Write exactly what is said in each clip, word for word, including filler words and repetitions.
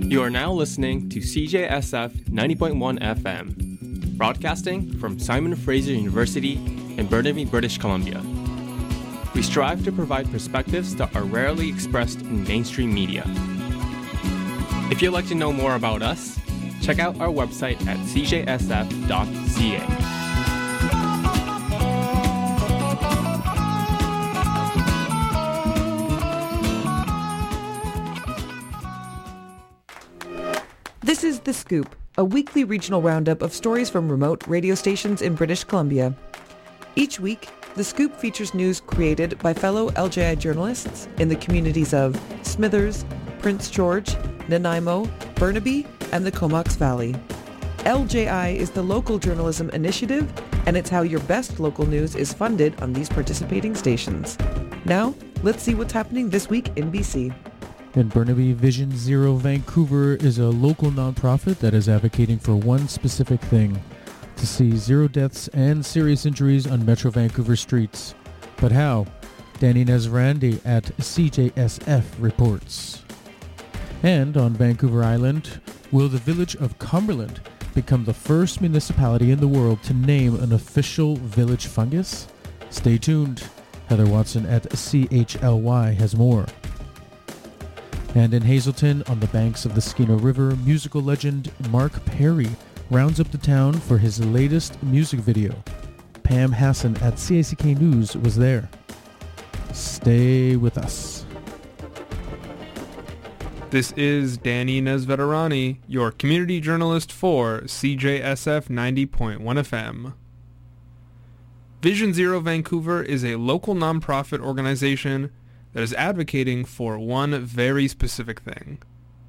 You are now listening to C J S F ninety point one F M, broadcasting from Simon Fraser University in Burnaby, British Columbia. We strive to provide perspectives that are rarely expressed in mainstream media. If you'd like to know more about us, check out our website at c j s f dot c a. This is The Scoop, a weekly regional roundup of stories from remote radio stations in British Columbia. Each week, The Scoop features news created by fellow L J I journalists in the communities of Smithers, Prince George, Nanaimo, Burnaby, and the Comox Valley. L J I is the local journalism initiative, and it's how your best local news is funded on these participating stations. Now, let's see what's happening this week in B C. In Burnaby, Vision Zero Vancouver is a local nonprofit that is advocating for one specific thing: to see zero deaths and serious injuries on Metro Vancouver streets. But how? Danny Nezrandi at C J S F reports. And on Vancouver Island, will the village of Cumberland become the first municipality in the world to name an official village fungus? Stay tuned. Heather Watson at C H L Y has more. And in Hazelton, on the banks of the Skeena River, musical legend Mark Perry rounds up the town for his latest music video. Pam Hassan at C A C K News was there. Stay with us. This is Danny Nezveterani, your community journalist for C J S F ninety point one F M. Vision Zero Vancouver is a local nonprofit organization that is advocating for one very specific thing: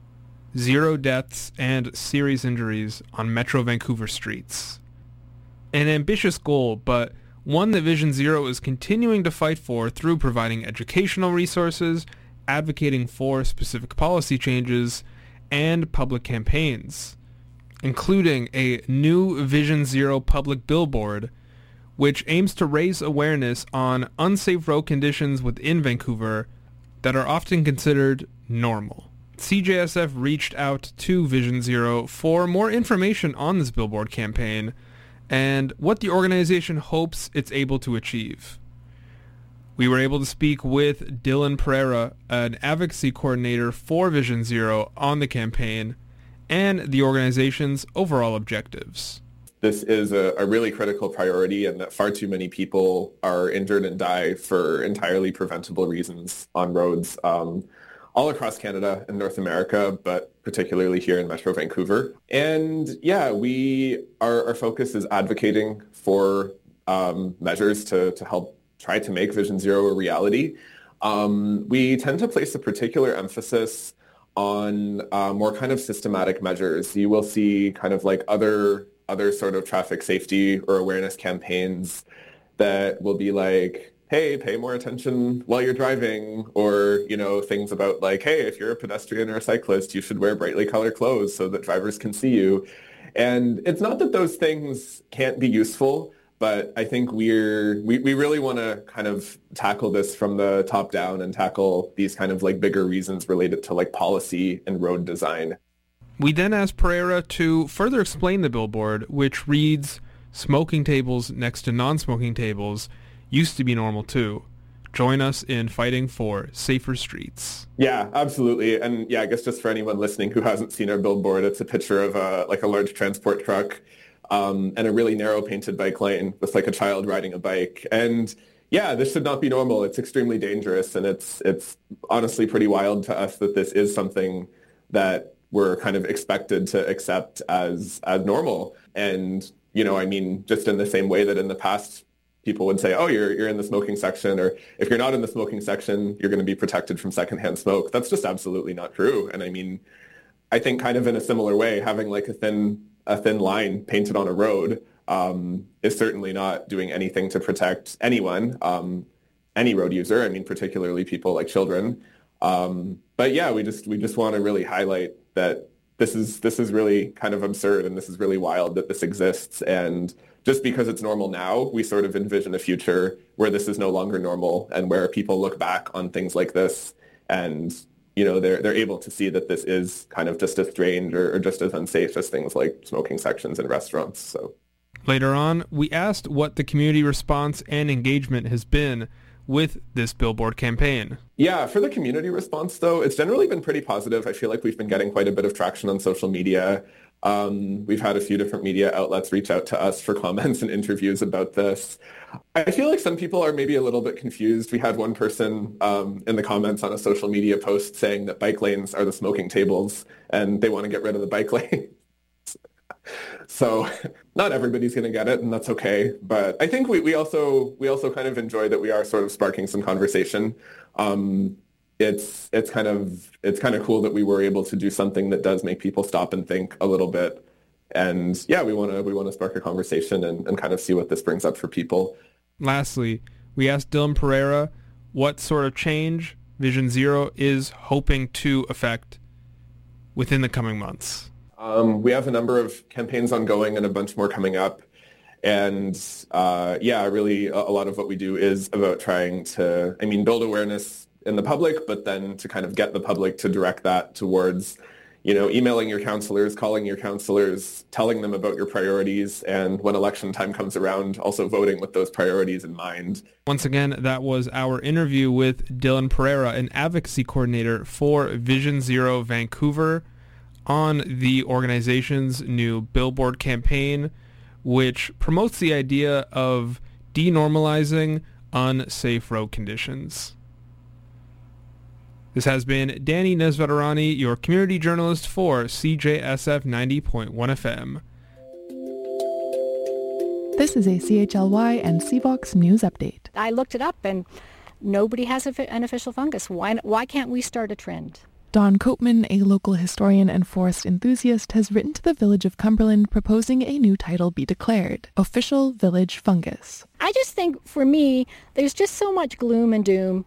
zero deaths and serious injuries on Metro Vancouver streets. An ambitious goal, but one that Vision Zero is continuing to fight for through providing educational resources, advocating for specific policy changes, and public campaigns, including a new Vision Zero public billboard, which aims to raise awareness on unsafe road conditions within Vancouver that are often considered normal. C J S F reached out to Vision Zero for more information on this billboard campaign and what the organization hopes it's able to achieve. We were able to speak with Dylan Pereira, an advocacy coordinator for Vision Zero, on the campaign and the organization's overall objectives. This is a, a really critical priority, and that far too many people are injured and die for entirely preventable reasons on roads um, all across Canada and North America, but particularly here in Metro Vancouver. And yeah, we our, our focus is advocating for um, measures to, to help try to make Vision Zero a reality. Um, we tend to place a particular emphasis on uh, more kind of systematic measures. You will see kind of like other other sort of traffic safety or awareness campaigns that will be like, hey, pay more attention while you're driving, or, you know, things about like, hey, if you're a pedestrian or a cyclist, you should wear brightly colored clothes so that drivers can see you. And it's not that those things can't be useful, but I think we're, we, we really want to kind of tackle this from the top down and tackle these kind of like bigger reasons related to like policy and road design. We then asked Pereira to further explain the billboard, which reads, "Smoking tables next to non-smoking tables used to be normal too. Join us in fighting for safer streets." Yeah, absolutely. And yeah, I guess just for anyone listening who hasn't seen our billboard, it's a picture of a, like a large transport truck um, and a really narrow painted bike lane with like a child riding a bike. And yeah, this should not be normal. It's extremely dangerous, and it's it's honestly pretty wild to us that this is something that we're kind of expected to accept as as normal. And, you know, I mean, just in the same way that in the past people would say, oh, you're you're in the smoking section, or if you're not in the smoking section, you're going to be protected from secondhand smoke. That's just absolutely not true. And I mean, I think kind of in a similar way, having like a thin a thin line painted on a road um, is certainly not doing anything to protect anyone, um, any road user. I mean, particularly people like children. Um, but yeah, we just we just want to really highlight that this is this is really kind of absurd, and this is really wild that this exists. And just because it's normal now, we sort of envision a future where this is no longer normal, and where people look back on things like this and you know, they're they're able to see that this is kind of just as strange or, or just as unsafe as things like smoking sections in restaurants. So later on, we asked what the community response and engagement has been with this billboard campaign. Yeah, for the community response, though, it's generally been pretty positive. I feel like we've been getting quite a bit of traction on social media. Um, we've had a few different media outlets reach out to us for comments and interviews about this. I feel like some people are maybe a little bit confused. We had one person um, in the comments on a social media post saying that bike lanes are the smoking tables and they want to get rid of the bike lane. So not everybody's going to get it, and that's okay. But I think we, we also we also kind of enjoy that we are sort of sparking some conversation. Um, it's it's kind of it's kind of cool that we were able to do something that does make people stop and think a little bit. And yeah, we want to we want to spark a conversation and, and kind of see what this brings up for people. Lastly, we asked Dylan Pereira what sort of change Vision Zero is hoping to affect within the coming months. Um, we have a number of campaigns ongoing and a bunch more coming up. And uh, yeah, really a, a lot of what we do is about trying to, I mean, build awareness in the public, but then to kind of get the public to direct that towards, you know, emailing your counselors, calling your counselors, telling them about your priorities, and when election time comes around, also voting with those priorities in mind. Once again, that was our interview with Dylan Pereira, an advocacy coordinator for Vision Zero Vancouver, on the organization's new billboard campaign, which promotes the idea of denormalizing unsafe road conditions. This has been Danny Nesveterani, your community journalist for C J S F ninety point one F M. This is a C H L Y and C VOX news update. I looked it up and nobody has a, an official fungus. Why, why can't we start a trend? Don Copeman, a local historian and forest enthusiast, has written to the Village of Cumberland proposing a new title be declared, Official Village Fungus. I just think, for me, there's just so much gloom and doom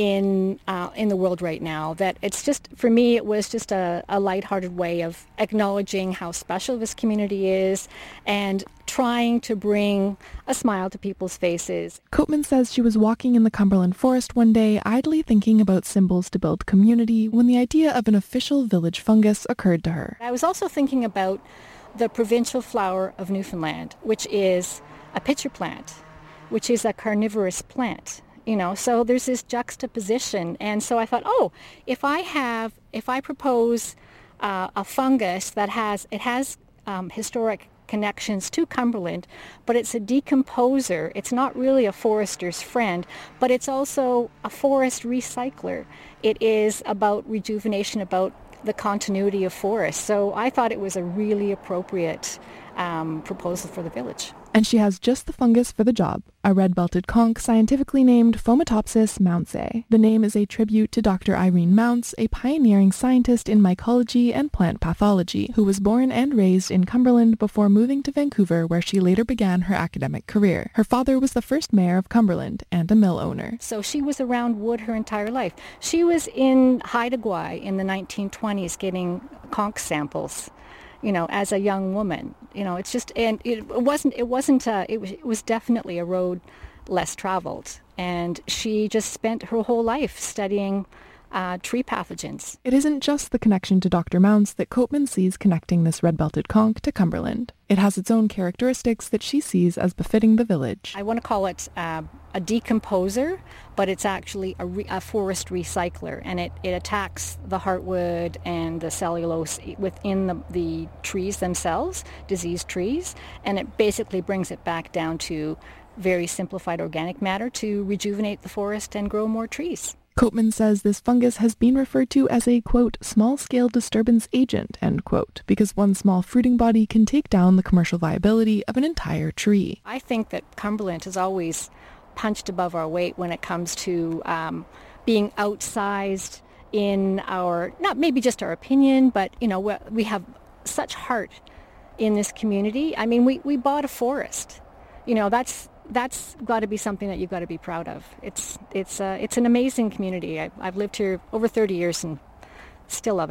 in uh, in the world right now that it's just, for me, it was just a, a lighthearted way of acknowledging how special this community is and trying to bring a smile to people's faces. Copeman says she was walking in the Cumberland Forest one day, idly thinking about symbols to build community, when the idea of an official village fungus occurred to her. I was also thinking about the provincial flower of Newfoundland, which is a pitcher plant, which is a carnivorous plant. You know, so there's this juxtaposition. And so I thought, oh, if I have, if I propose uh, a fungus that has, it has um, historic connections to Cumberland, but it's a decomposer. It's not really a forester's friend, but it's also a forest recycler. It is about rejuvenation, about the continuity of forest. So I thought it was a really appropriate um, proposal for the village. And she has just the fungus for the job, a red-belted conch scientifically named Fomitopsis mountsae. The name is a tribute to Doctor Irene Mounts, a pioneering scientist in mycology and plant pathology, who was born and raised in Cumberland before moving to Vancouver, where she later began her academic career. Her father was the first mayor of Cumberland and a mill owner. So she was around wood her entire life. She was in Haida Gwaii in the nineteen twenties getting conch samples, you know, as a young woman. You know, it's just, and it wasn't, it wasn't, uh, it, was, it was definitely a road less traveled. And she just spent her whole life studying uh, tree pathogens. It isn't just the connection to Doctor Mounts that Copeman sees connecting this red-belted conch to Cumberland. It has its own characteristics that she sees as befitting the village. I want to call it uh, a decomposer, but it's actually a, re- a forest recycler, and it, it attacks the heartwood and the cellulose within the, the trees themselves, diseased trees, and it basically brings it back down to very simplified organic matter to rejuvenate the forest and grow more trees. Copeman says this fungus has been referred to as a, quote, small-scale disturbance agent, end quote, because one small fruiting body can take down the commercial viability of an entire tree. I think that Cumberland has always punched above our weight when it comes to um, being outsized in our, not maybe just our opinion, but, you know, we have such heart in this community. I mean, we, we bought a forest. You know, that's that's got to be something that you've got to be proud of. It's it's uh, it's an amazing community. I, I've lived here over thirty years and still love it.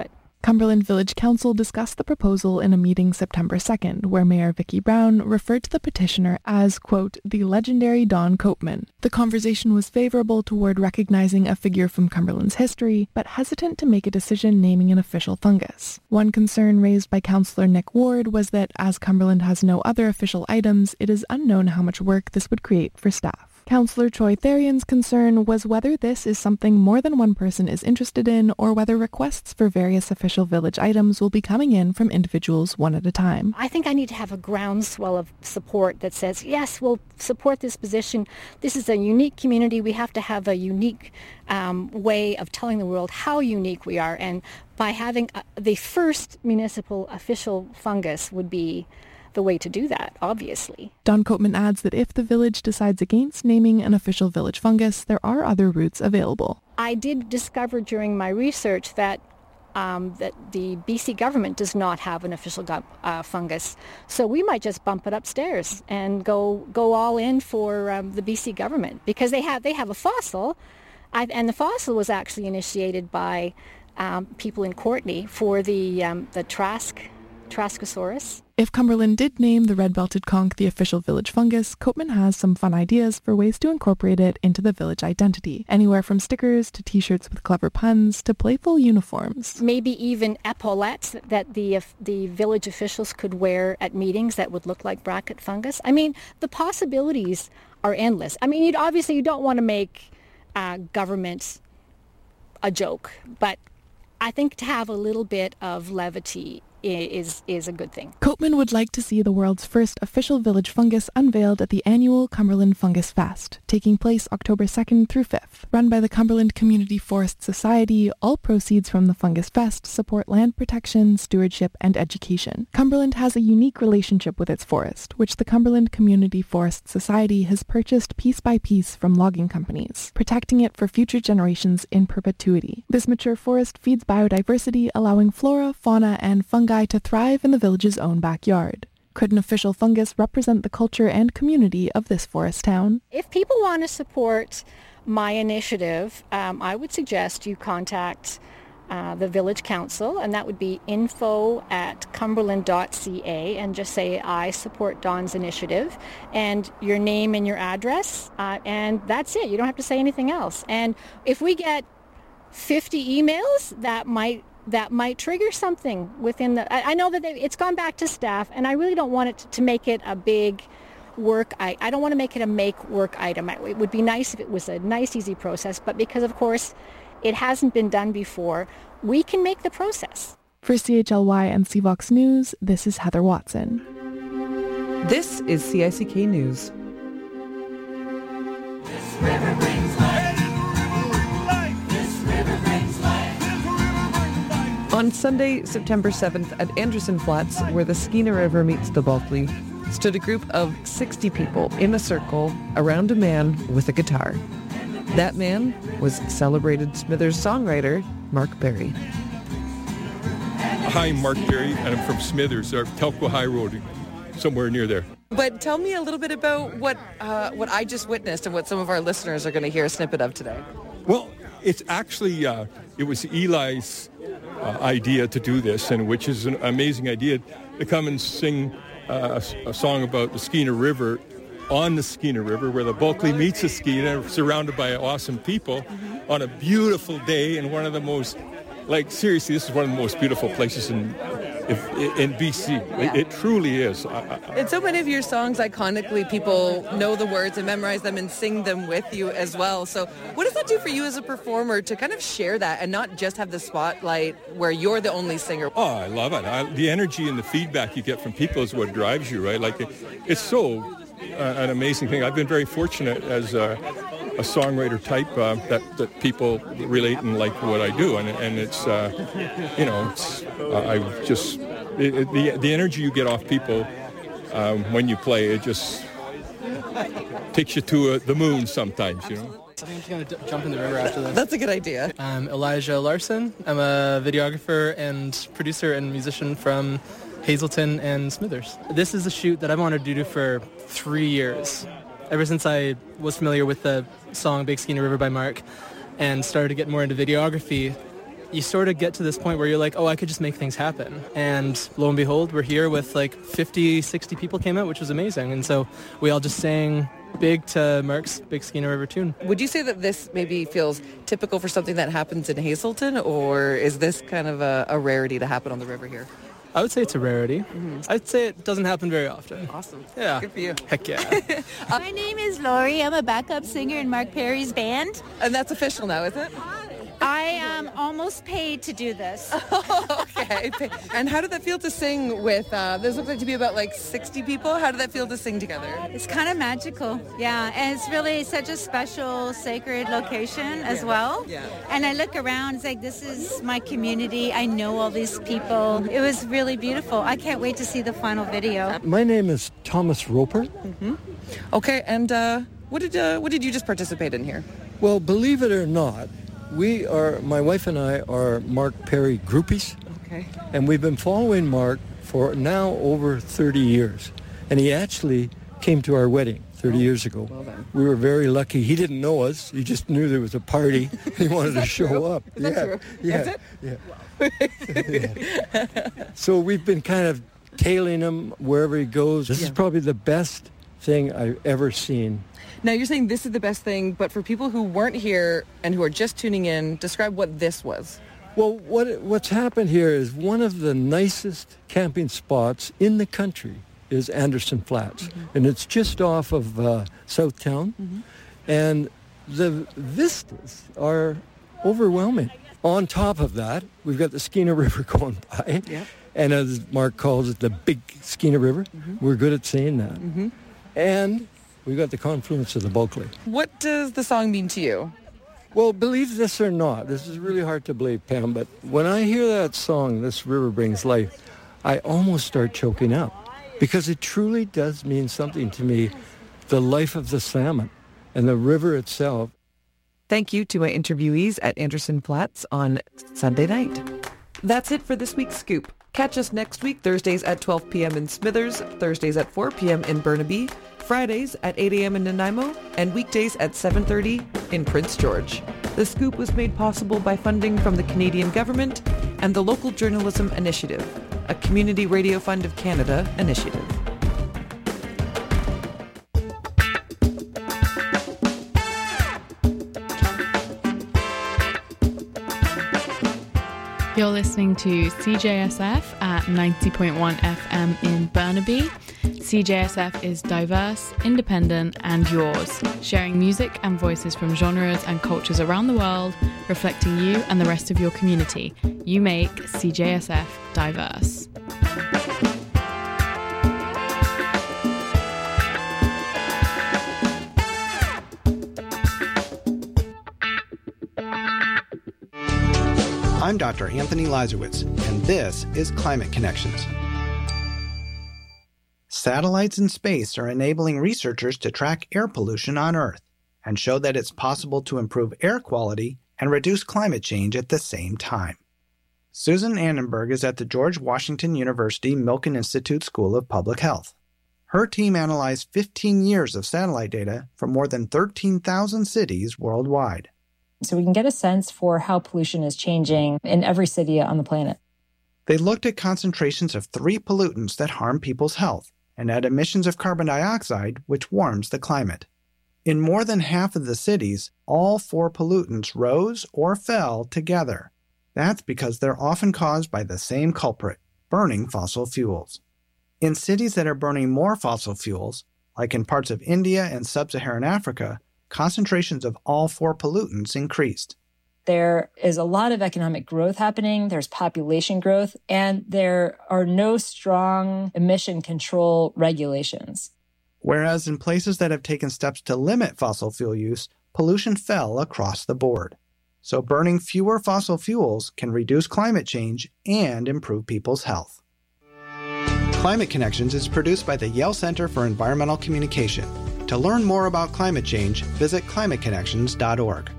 Cumberland Village Council discussed the proposal in a meeting September second, where Mayor Vicky Brown referred to the petitioner as, quote, the legendary Don Copeman. The conversation was favorable toward recognizing a figure from Cumberland's history, but hesitant to make a decision naming an official fungus. One concern raised by Councillor Nick Ward was that as Cumberland has no other official items, it is unknown how much work this would create for staff. Councillor Troy Therian's concern was whether this is something more than one person is interested in, or whether requests for various official village items will be coming in from individuals one at a time. I think I need to have a groundswell of support that says, yes, we'll support this position. This is a unique community. We have to have a unique um, way of telling the world how unique we are. And by having a, the first municipal official fungus would be the way to do that, obviously. Don Copeman adds that if the village decides against naming an official village fungus, there are other routes available. I did discover during my research that um, that the B C government does not have an official go- uh, fungus, so we might just bump it upstairs and go go all in for um, the B C government, because they have they have a fossil, I've, and the fossil was actually initiated by um, people in Courtenay for the um, the Trask Traskosaurus. If Cumberland did name the red-belted conch the official village fungus, Copeman has some fun ideas for ways to incorporate it into the village identity, anywhere from stickers to t-shirts with clever puns to playful uniforms. Maybe even epaulettes that the the village officials could wear at meetings that would look like bracket fungus. I mean, the possibilities are endless. I mean, you'd, obviously you don't want to make uh, government a joke, but I think to have a little bit of levity is is a good thing. Copeman would like to see the world's first official village fungus unveiled at the annual Cumberland Fungus Fest, taking place October second through fifth. Run by the Cumberland Community Forest Society, all proceeds from the Fungus Fest support land protection, stewardship, and education. Cumberland has a unique relationship with its forest, which the Cumberland Community Forest Society has purchased piece by piece from logging companies, protecting it for future generations in perpetuity. This mature forest feeds biodiversity, allowing flora, fauna, and fungi to thrive in the village's own backyard. Could an official fungus represent the culture and community of this forest town? If people want to support my initiative, um, I would suggest you contact uh, the village council, and that would be info at cumberland dot c a, and just say, I support Don's initiative, and your name and your address, uh, and that's it. You don't have to say anything else. And if we get fifty emails, that might that might trigger something within the... I, I know that they, it's gone back to staff, and I really don't want it to, to make it a big work... I, I don't want to make it a make work item. It would be nice if it was a nice, easy process, but because, of course, it hasn't been done before, we can make the process. For C H L Y and C VOX News, this is Heather Watson. This is C I C K News. This river brings life. On Sunday, September seventh, at Anderson Flats, where the Skeena River meets the Bulkley, stood a group of sixty people in a circle around a man with a guitar. That man was celebrated Smithers songwriter Mark Berry. Hi, I'm Mark Berry, and I'm from Smithers, or Telkwa High Road, somewhere near there. But tell me a little bit about what uh, what I just witnessed and what some of our listeners are going to hear a snippet of today. Well, it's actually, uh, it was Eli's uh, idea to do this, and which is an amazing idea, to come and sing uh, a, a song about the Skeena River on the Skeena River, where the Bulkley meets the Skeena, surrounded by awesome people, on a beautiful day, and one of the most, like, seriously, this is one of the most beautiful places in if, in B C. Yeah. It, it truly is. I, I, and so many of your songs, iconically, people know the words and memorize them and sing them with you as well. So what does that do for you as a performer to kind of share that and not just have the spotlight where you're the only singer? Oh, I love it. I, the energy and the feedback you get from people is what drives you, right? Like, it, it's so uh, an amazing thing. I've been very fortunate as a, a songwriter type uh, that, that people relate and like what I do. And, and it's, uh, you know, it's, uh, I just, it, it, the, the energy you get off people um, when you play, it just takes you to uh, the moon sometimes, you know. I think I'm just going to d- jump in the river after this. That's a good idea. I'm Elijah Larson. I'm a videographer and producer and musician from Hazelton and Smithers. This is a shoot that I've wanted to do for three years. Ever since I was familiar with the song Big Skeena River by Mark and started to get more into videography, you sort of get to this point where you're like, oh, I could just make things happen. And lo and behold, we're here with like fifty, sixty people came out, which was amazing. And so we all just sang big to Mark's Big Skeena River tune. Would you say that this maybe feels typical for something that happens in Hazelton, or is this kind of a, a rarity to happen on the river here? I would say it's a rarity. Mm-hmm. I'd say it doesn't happen very often. Awesome. Yeah. Good for you. Heck yeah. uh, My name is Lori. I'm a backup singer in Mark Perry's band. And that's official now, is it? I am almost paid to do this. Oh, okay. And how did that feel to sing with, uh, this looks like to be about like sixty people. How did that feel to sing together? It's kind of magical, yeah. And it's really such a special, sacred location as yeah. well. Yeah. And I look around, it's like, this is my community. I know all these people. It was really beautiful. I can't wait to see the final video. My name is Thomas Roper. Mm-hmm. Okay, and uh, what did uh, what did you just participate in here? Well, believe it or not, we are, my wife and I are Mark Perry groupies. Okay. And we've been following Mark for now over thirty years. And he actually came to our wedding thirty oh, years ago. Well done. We were very lucky. He didn't know us. He just knew there was a party. He wanted to show true? up. Is yeah. that true? Yeah. Yeah. yeah. So we've been kind of tailing him wherever he goes. This yeah. is probably the best thing I've ever seen. Now, you're saying this is the best thing, but for people who weren't here and who are just tuning in, describe what this was. Well, what what's happened here is one of the nicest camping spots in the country is Anderson Flats. Mm-hmm. And it's just off of uh, Southtown. Mm-hmm. And the vistas are overwhelming. On top of that, we've got the Skeena River going by. Yeah. And as Mark calls it, the Big Skeena River. Mm-hmm. We're good at saying that. Mm-hmm. And we've got the confluence of the Bulkley. What does the song mean to you? Well, believe this or not, this is really hard to believe, Pam, but when I hear that song, This River Brings Life, I almost start choking up because it truly does mean something to me, the life of the salmon and the river itself. Thank you to my interviewees at Anderson Flats on Sunday night. That's it for this week's Scoop. Catch us next week, Thursdays at twelve p.m. in Smithers, Thursdays at four p.m. in Burnaby, Fridays at eight a.m. in Nanaimo, and weekdays at seven thirty in Prince George. The Scoop was made possible by funding from the Canadian government and the Local Journalism Initiative, a Community Radio Fund of Canada initiative. You're listening to C J S F at ninety point one F M in Burnaby. C J S F is diverse, independent, and yours, sharing music and voices from genres and cultures around the world, reflecting you and the rest of your community. You make C J S F diverse. I'm Doctor Anthony Lazarowitz, and this is Climate Connections. Satellites in space are enabling researchers to track air pollution on Earth and show that it's possible to improve air quality and reduce climate change at the same time. Susan Annenberg is at the George Washington University Milken Institute School of Public Health. Her team analyzed fifteen years of satellite data from more than thirteen thousand cities worldwide. So we can get a sense for how pollution is changing in every city on the planet. They looked at concentrations of three pollutants that harm people's health and at emissions of carbon dioxide, which warms the climate. In more than half of the cities, all four pollutants rose or fell together. That's because they're often caused by the same culprit, burning fossil fuels. In cities that are burning more fossil fuels, like in parts of India and sub-Saharan Africa, concentrations of all four pollutants increased. There is a lot of economic growth happening, there's population growth, and there are no strong emission control regulations. Whereas in places that have taken steps to limit fossil fuel use, pollution fell across the board. So burning fewer fossil fuels can reduce climate change and improve people's health. Climate Connections is produced by the Yale Center for Environmental Communication. To learn more about climate change, visit climate connections dot org.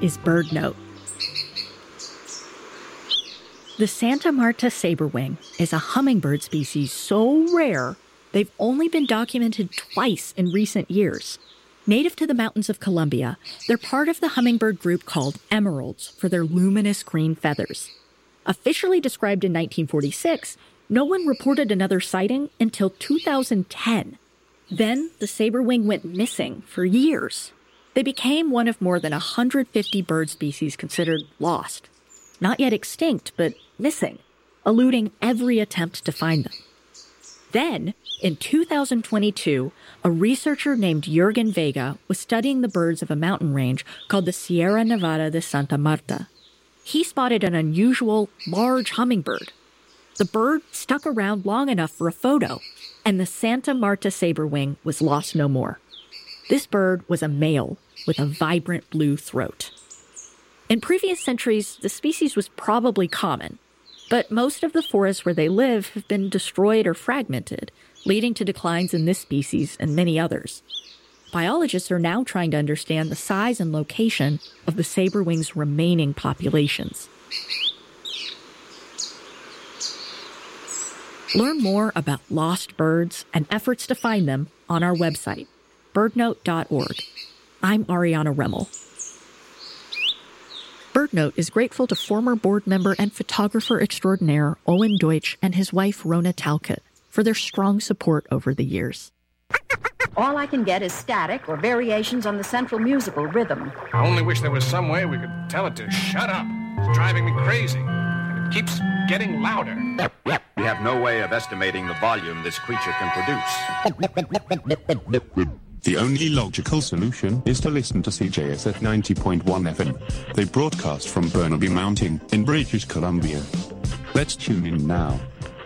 is BirdNote. The Santa Marta saberwing is a hummingbird species so rare, they've only been documented twice in recent years. Native to the mountains of Colombia, they're part of the hummingbird group called emeralds for their luminous green feathers. Officially described in nineteen forty-six, no one reported another sighting until two thousand ten. Then the saberwing went missing for years. They became one of more than one hundred fifty bird species considered lost. Not yet extinct, but missing, eluding every attempt to find them. Then, in two thousand twenty-two, a researcher named Jürgen Vega was studying the birds of a mountain range called the Sierra Nevada de Santa Marta. He spotted an unusual, large hummingbird. The bird stuck around long enough for a photo, and the Santa Marta saberwing was lost no more. This bird was a male with a vibrant blue throat. In previous centuries, the species was probably common, but most of the forests where they live have been destroyed or fragmented, leading to declines in this species and many others. Biologists are now trying to understand the size and location of the saberwing's remaining populations. Learn more about lost birds and efforts to find them on our website, birdnote dot org. I'm Ariana Remmel. BirdNote is grateful to former board member and photographer extraordinaire Owen Deutsch and his wife Rona Talcott for their strong support over the years. All I can get is static or variations on the central musical rhythm. I only wish there was some way we could tell it to shut up. It's driving me crazy, and it keeps getting louder. We have no way of estimating the volume this creature can produce. The only logical solution is to listen to C J S F ninety point one F M. They broadcast from Burnaby Mountain in British Columbia. Let's tune in now.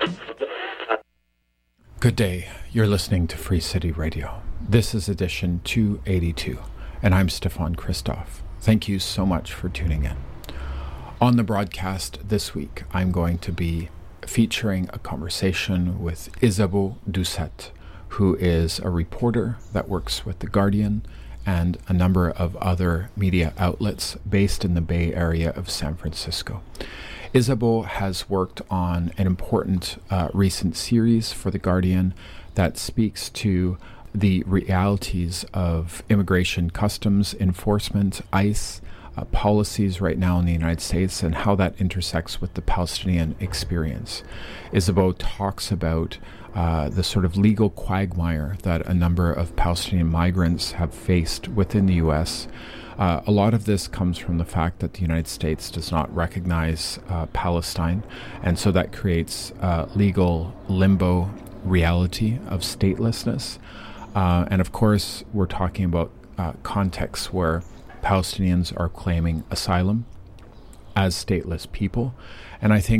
Good day. You're listening to Free City Radio. This is edition two eighty-two, and I'm Stefan Christoff. Thank you so much for tuning in. On the broadcast this week, I'm going to be featuring a conversation with Isabeau Doucet, who is a reporter that works with The Guardian and a number of other media outlets based in the Bay Area of San Francisco. Isabeau has worked on an important uh, recent series for The Guardian that speaks to the realities of immigration customs enforcement, ICE, uh, policies right now in the United States, and how that intersects with the Palestinian experience. Isabeau talks about uh, the sort of legal quagmire that a number of Palestinian migrants have faced within the U S. Uh, a lot of this comes from the fact that the United States does not recognize uh, Palestine, and so that creates uh, legal limbo reality of statelessness. Uh, and of course, we're talking about uh, contexts where Palestinians are claiming asylum as stateless people. And I think